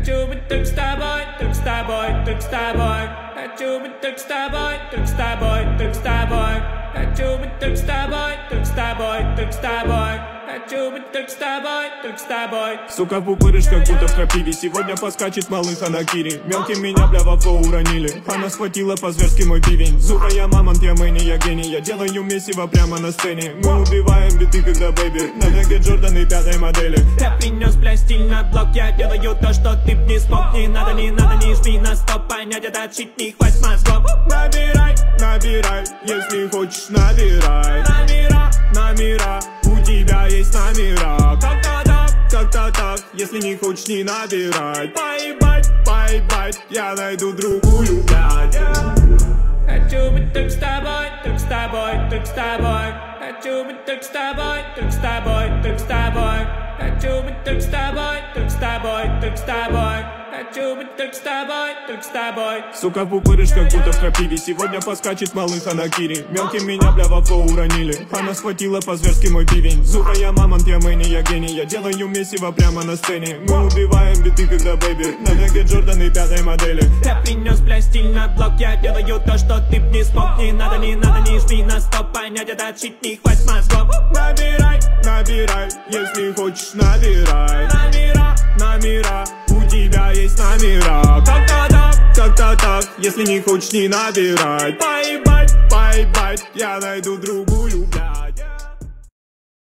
Хочу быть только с тобой, только с тобой, только с тобой. Хочу быть только с тобой, только с тобой, только с тобой. Хочу быть только с тобой, только с тобой, только с тобой. Хочу быть только с тобой, только с тобой. Сука, пупырыш, как будто в крапиве. Сегодня поскачет малыха на кире. Мелкий меня, бля, во флоу уронили. Она схватила по-зверски мой пивень. Зура, я мамонт, я мэни, я гений. Я делаю месиво прямо на сцене. Мы убиваем биты, когда бэйби. На ноге Джорданы пятой модели. Я принес, бля, стиль на блок. Я делаю то, что ты б не смог. Не надо, не жми на стоп. Понять этот щит, не хватит мозгов. Набирай, набирай, если хочешь, набирай. Номера, у тебя есть номера. Как-то так, если не хочешь, не набирай. Поебать, я найду другую, блядь. Хочу быть только с тобой, только с тобой, только с тобой. Хочу быть только с тобой, только с тобой, только с тобой. Хочу быть только с тобой, только с тобой, только с тобой. Хочу быть только с тобой, только с тобой. Сука, пупырыш, как будто в крапиве. Сегодня поскачет малыха на кире. Мелкий меня, бля, во флоу уронили. Она схватила по-зверски мой пивень. Зура, я мамонт, я мэни, я гений. Я делаю месиво прямо на сцене. Мы убиваем биты, когда бэйби. На ноге Джорданы пятой модели. Я принес, бля, стиль на блок. Я делаю то, что ты б не смог. Не надо, не жми на стоп. Понять этот щит, не хватит мозгов. Набирай, если хочешь, набирай. Номера, у тебя есть номера. Как-то так, если не хочешь, не набирай. Поебать, я найду другую, бля.